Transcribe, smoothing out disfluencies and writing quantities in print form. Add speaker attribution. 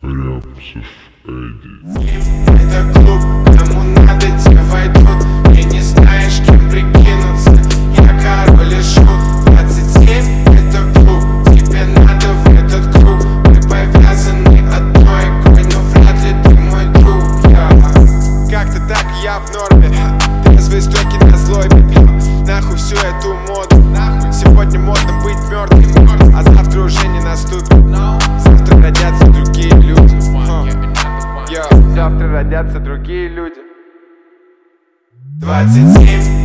Speaker 1: Рябцев Эдди.
Speaker 2: Это клуб, кому надо, те войдут. И не знаешь, кем прикинуться. Я король и шут. 27, это клуб. Тебе надо в этот круг. Мы повязаны одной игрой, но вряд ли ты мой друг. Как-то так я в норме. Трезвые строки на злобе. Нахуй всю эту моду. Сегодня модно быть мертвым, а завтра уже не наступит. Завтра родятся другие люди. Завтра родятся другие люди. 27.